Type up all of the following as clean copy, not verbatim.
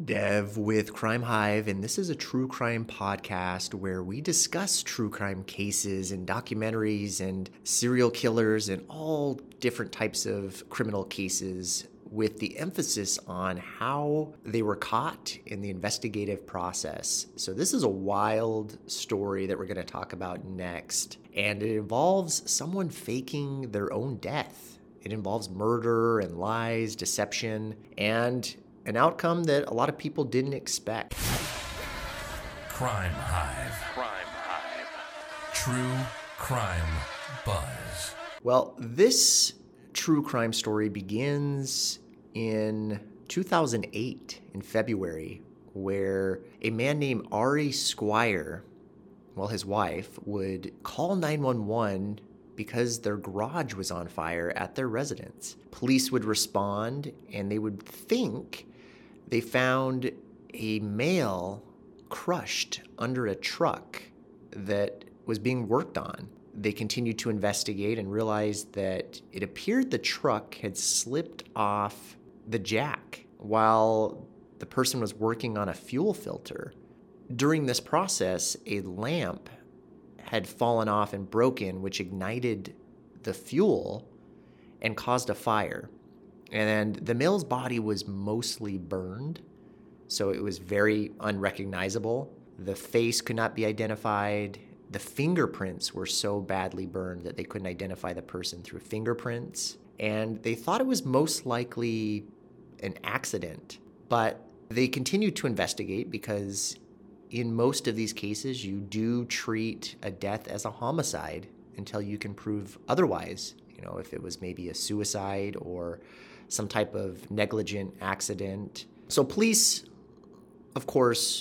Dev with Crime Hive, and this is a true crime podcast where we discuss true crime cases and documentaries and serial killers and all different types of criminal cases with the emphasis on how they were caught in the investigative process. So this is a wild story that we're going to talk about next, and it involves someone faking their own death. It involves murder and lies, deception, and an outcome that a lot of people didn't expect. Crime Hive. Crime Hive. True crime buzz. Well, this true crime story begins in 2008 in February, where a man named Ari Squire, his wife, would call 911 because their garage was on fire at their residence. Police would respond, and they would think they found a male crushed under a truck that was being worked on. They continued to investigate and realized that it appeared the truck had slipped off the jack while the person was working on a fuel filter. During this process, a lamp had fallen off and broken, which ignited the fuel and caused a fire. And the male's body was mostly burned, so it was very unrecognizable. The face could not be identified. The fingerprints were so badly burned that they couldn't identify the person through fingerprints. And they thought it was most likely an accident. But they continued to investigate because in most of these cases, you do treat a death as a homicide until you can prove otherwise. You know, if it was maybe a suicide or some type of negligent accident. So police, of course,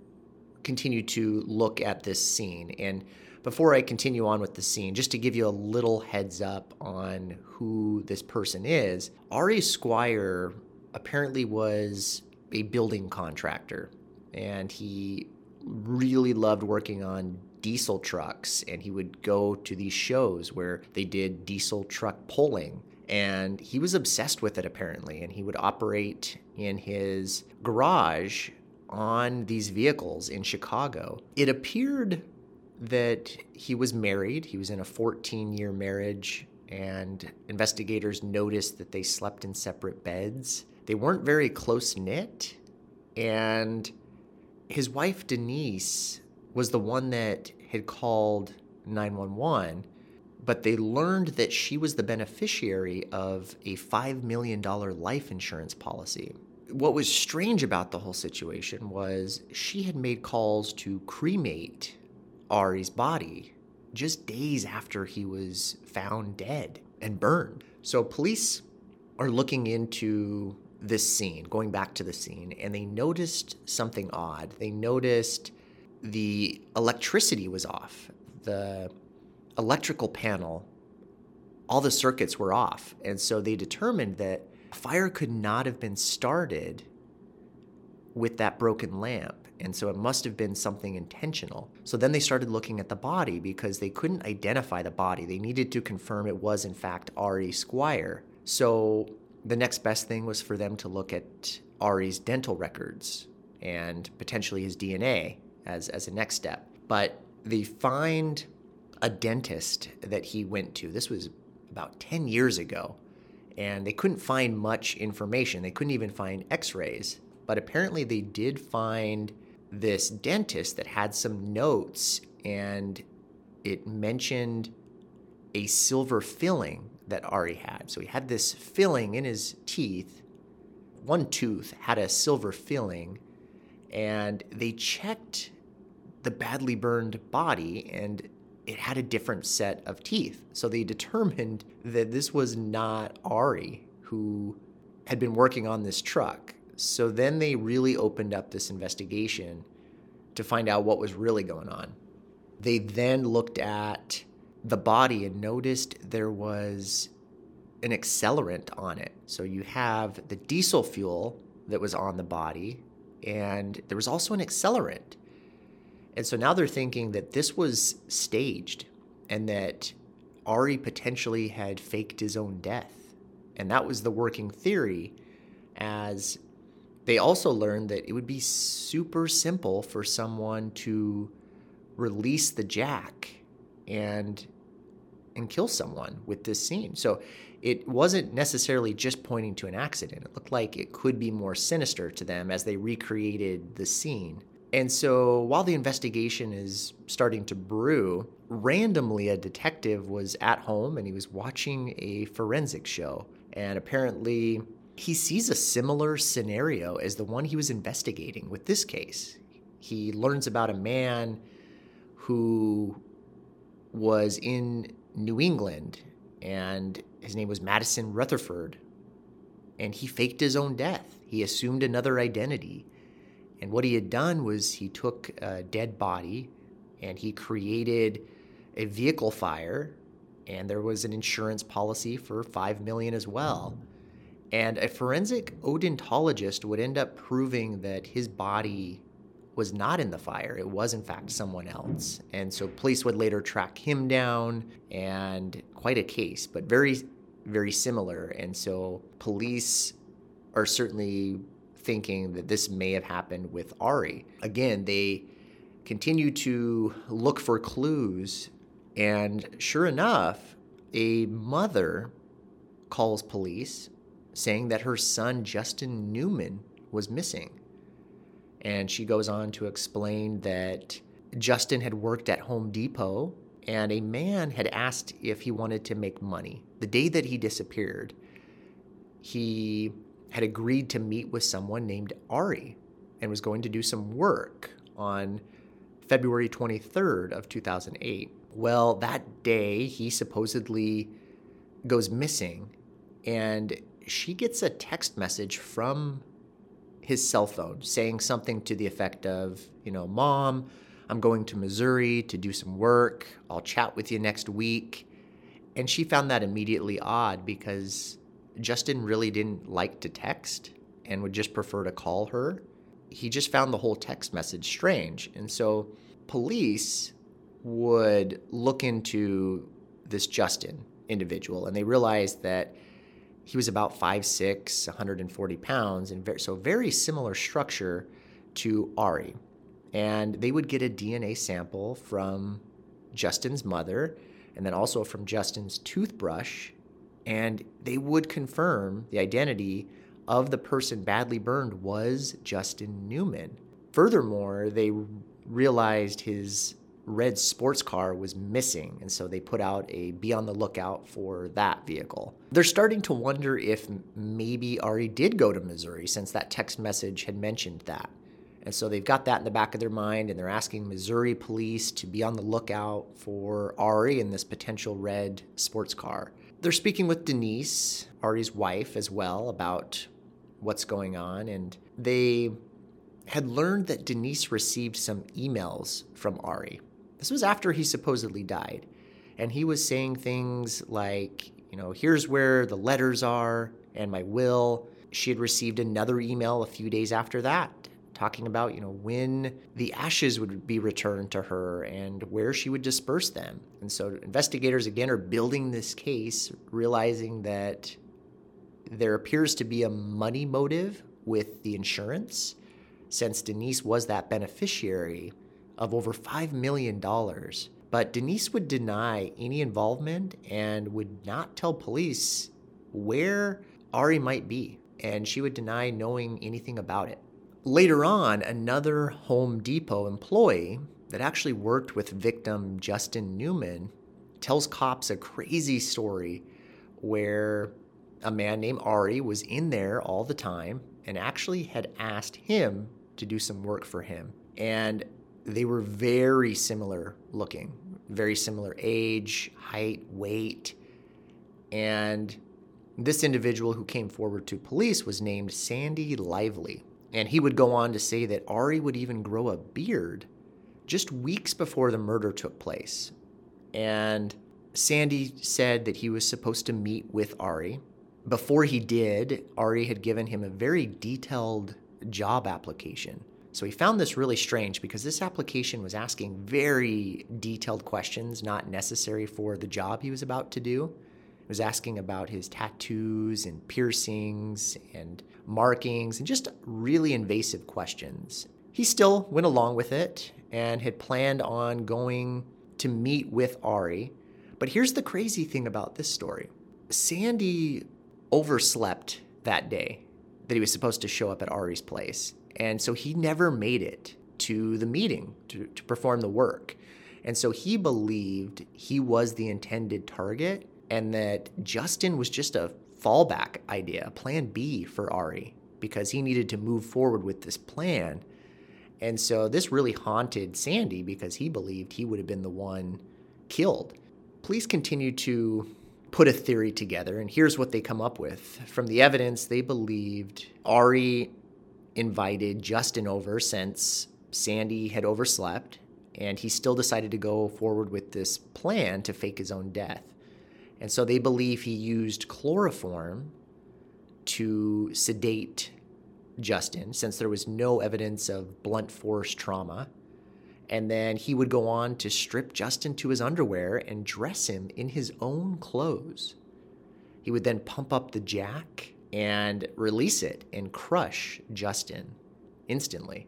continue to look at this scene. And before I continue on with the scene, just to give you a little heads up on who this person is, Ari Squire apparently was a building contractor, and he really loved working on diesel trucks, and he would go to these shows where they did diesel truck pulling. And he was obsessed with it, apparently, and he would operate in his garage on these vehicles in Chicago. It appeared that he was married. He was in a 14-year marriage, and investigators noticed that they slept in separate beds. They weren't very close-knit, and his wife, Denise, was the one that had called 911, but they learned that she was the beneficiary of a $5 million life insurance policy. What was strange about the whole situation was she had made calls to cremate Ari's body just days after he was found dead and burned. So police are looking into this scene, going back to the scene, and they noticed something odd. They noticed the electricity was off. The electrical panel, all the circuits were off. And so they determined that fire could not have been started with that broken lamp. And so it must have been something intentional. So then they started looking at the body because they couldn't identify the body. They needed to confirm it was, in fact, Ari Squire. So the next best thing was for them to look at Ari's dental records and potentially his DNA as a next step. But they find a dentist that he went to. This was about 10 years ago, and they couldn't find much information. They couldn't even find x-rays, but apparently they did find this dentist that had some notes, and it mentioned a silver filling that Ari had. So he had this filling in his teeth. One tooth had a silver filling, and they checked the badly burned body, and it had a different set of teeth. So they determined that this was not Ari who had been working on this truck. So then they really opened up this investigation to find out what was really going on. They then looked at the body and noticed there was an accelerant on it. So you have the diesel fuel that was on the body, and there was also an accelerant. And so now they're thinking that this was staged and that Ari potentially had faked his own death. And that was the working theory, as They also learned that it would be super simple for someone to release the jack and kill someone with this scene. So it wasn't necessarily just pointing to an accident. It looked like it could be more sinister to them as they recreated the scene. And so while the investigation is starting to brew, randomly a detective was at home and he was watching a forensic show. And apparently he sees a similar scenario as the one he was investigating with this case. He learns about a man who was in New England, and his name was Madison Rutherford, and he faked his own death. He assumed another identity. And what he had done was he took a dead body and he created a vehicle fire, and there was an insurance policy for $5 million as well. And a forensic odontologist would end up proving that his body was not in the fire. It was, in fact, someone else. And so police would later track him down, and quite a case, but very, very similar. And so police are certainly thinking that this may have happened with Ari. Again, they continue to look for clues, and sure enough, a mother calls police saying that her son, Justin Newman, was missing. And she goes on to explain that Justin had worked at Home Depot, and a man had asked if he wanted to make money. The day that he disappeared, he had agreed to meet with someone named Ari and was going to do some work on February 23rd of 2008. Well, that day, he supposedly goes missing, and she gets a text message from his cell phone saying something to the effect of, Mom, I'm going to Missouri to do some work. I'll chat with you next week. And she found that immediately odd because Justin really didn't like to text and would just prefer to call her. He just found the whole text message strange. And so police would look into this Justin individual, and they realized that he was about 5'6", 140 pounds, and so very similar structure to Ari. And they would get a DNA sample from Justin's mother and then also from Justin's toothbrush, and they would confirm the identity of the person badly burned was Justin Newman. Furthermore, they realized his red sports car was missing, and so they put out a be on the lookout for that vehicle. They're starting to wonder if maybe Ari did go to Missouri, since that text message had mentioned that. And so they've got that in the back of their mind, and they're asking Missouri police to be on the lookout for Ari and this potential red sports car. They're speaking with Denise, Ari's wife, as well, about what's going on, and they had learned that Denise received some emails from Ari. This was after he supposedly died, and he was saying things like, here's where the letters are and my will. She had received another email a few days after that talking about, when the ashes would be returned to her and where she would disperse them. And so investigators, again, are building this case, realizing that there appears to be a money motive with the insurance, since Denise was that beneficiary of over $5 million. But Denise would deny any involvement and would not tell police where Ari might be, and she would deny knowing anything about it. Later on, another Home Depot employee that actually worked with victim Justin Newman tells cops a crazy story where a man named Ari was in there all the time and actually had asked him to do some work for him. And they were very similar looking, very similar age, height, weight. And this individual who came forward to police was named Sandy Lively. And he would go on to say that Ari would even grow a beard just weeks before the murder took place. And Sandy said that he was supposed to meet with Ari. Before he did, Ari had given him a very detailed job application. So he found this really strange because this application was asking very detailed questions not necessary for the job he was about to do. was asking about his tattoos and piercings and markings and just really invasive questions. He still went along with it and had planned on going to meet with Ari. But here's the crazy thing about this story. Sandy overslept that day that he was supposed to show up at Ari's place. And so he never made it to the meeting to perform the work. And so he believed he was the intended target and that Justin was just a fallback idea, a plan B for Ari, because he needed to move forward with this plan. And so this really haunted Sandy because he believed he would have been the one killed. Police continue to put a theory together, and here's what they come up with. From the evidence, they believed Ari invited Justin over since Sandy had overslept, and he still decided to go forward with this plan to fake his own death. And so they believe he used chloroform to sedate Justin, since there was no evidence of blunt force trauma. And then he would go on to strip Justin to his underwear and dress him in his own clothes. He would then pump up the jack and release it and crush Justin instantly.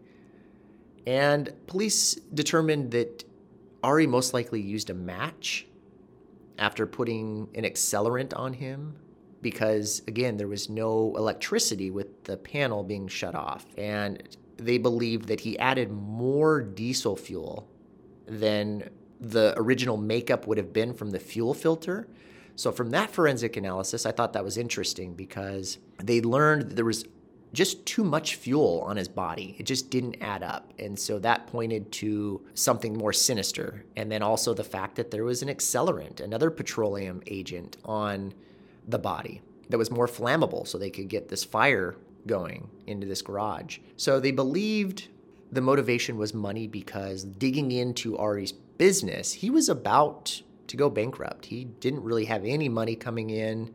And police determined that Ari most likely used a match after putting an accelerant on him because, again, there was no electricity with the panel being shut off. And they believed that he added more diesel fuel than the original makeup would have been from the fuel filter. So from that forensic analysis, I thought that was interesting because they learned that there was just too much fuel on his body. It just didn't add up. And so that pointed to something more sinister. And then also the fact that there was an accelerant, another petroleum agent on the body that was more flammable so they could get this fire going into this garage. So they believed the motivation was money because digging into Ari's business, he was about to go bankrupt. He didn't really have any money coming in.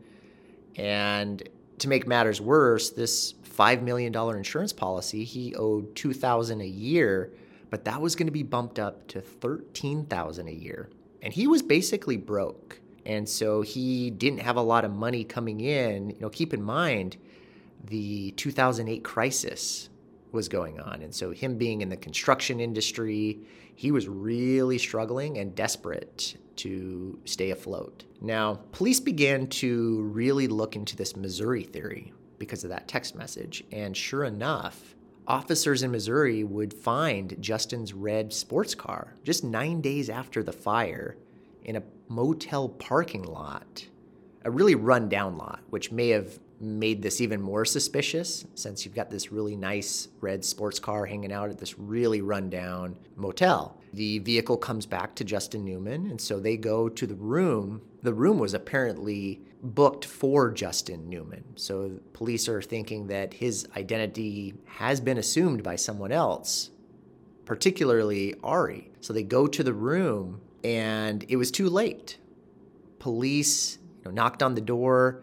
And to make matters worse, this $5 million insurance policy, he owed $2,000 a year, but that was going to be bumped up to $13,000 a year. And he was basically broke. And so he didn't have a lot of money coming in. Keep in mind, the 2008 crisis was going on. And so him being in the construction industry, he was really struggling and desperate to stay afloat. Now, police began to really look into this Missouri theory because of that text message. And sure enough, officers in Missouri would find Justin's red sports car just 9 days after the fire in a motel parking lot, a really run-down lot, which may have made this even more suspicious since you've got this really nice red sports car hanging out at this really run-down motel. The vehicle comes back to Justin Newman, and so they go to the room. The room was apparently booked for Justin Newman. So police are thinking that his identity has been assumed by someone else, particularly Ari. So they go to the room, and it was too late. Police knocked on the door,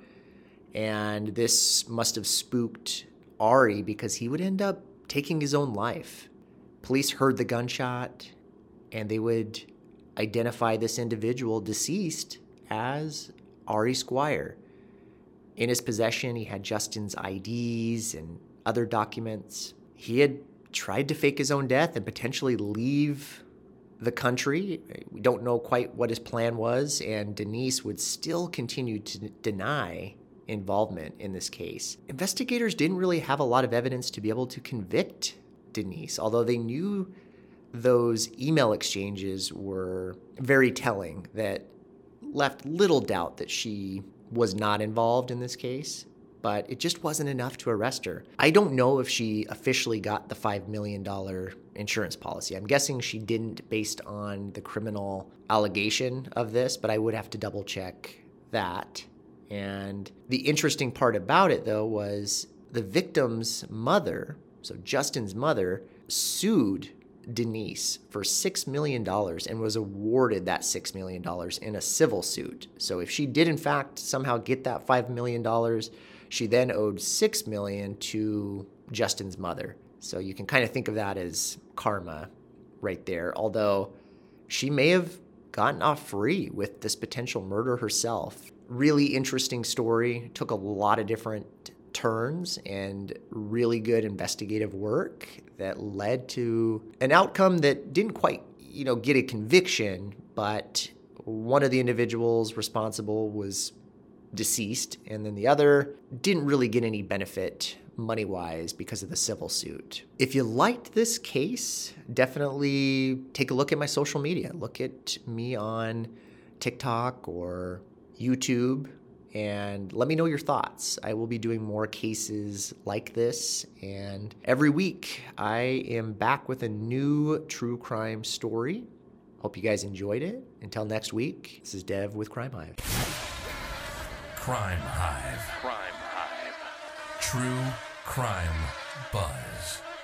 and this must have spooked Ari because he would end up taking his own life. Police heard the gunshot, and they would identify this individual deceased as Ari Squire. In his possession, he had Justin's IDs and other documents. He had tried to fake his own death and potentially leave the country. We don't know quite what his plan was, and Denise would still continue to deny involvement in this case. Investigators didn't really have a lot of evidence to be able to convict Denise, although they knew those email exchanges were very telling that left little doubt that she was not involved in this case, but it just wasn't enough to arrest her. I don't know if she officially got the $5 million insurance policy. I'm guessing she didn't based on the criminal allegation of this, but I would have to double check that. And the interesting part about it, though, was the victim's mother, so Justin's mother, sued Denise for $6 million and was awarded that $6 million in a civil suit. So if she did, in fact, somehow get that $5 million, she then owed $6 million to Justin's mother. So you can kind of think of that as karma right there, although she may have gotten off free with this potential murder herself. Really interesting story. Took a lot of different turns and really good investigative work that led to an outcome that didn't quite, get a conviction, but one of the individuals responsible was deceased, and then the other didn't really get any benefit money-wise because of the civil suit. If you liked this case, definitely take a look at my social media. Look at me on TikTok or YouTube and let me know your thoughts. I will be doing more cases like this, and every week I am back with a new true crime story. Hope you guys enjoyed it. Until next week, this is Dev with Crime Hive. Crime Hive. Crime Hive. True Crime Buzz.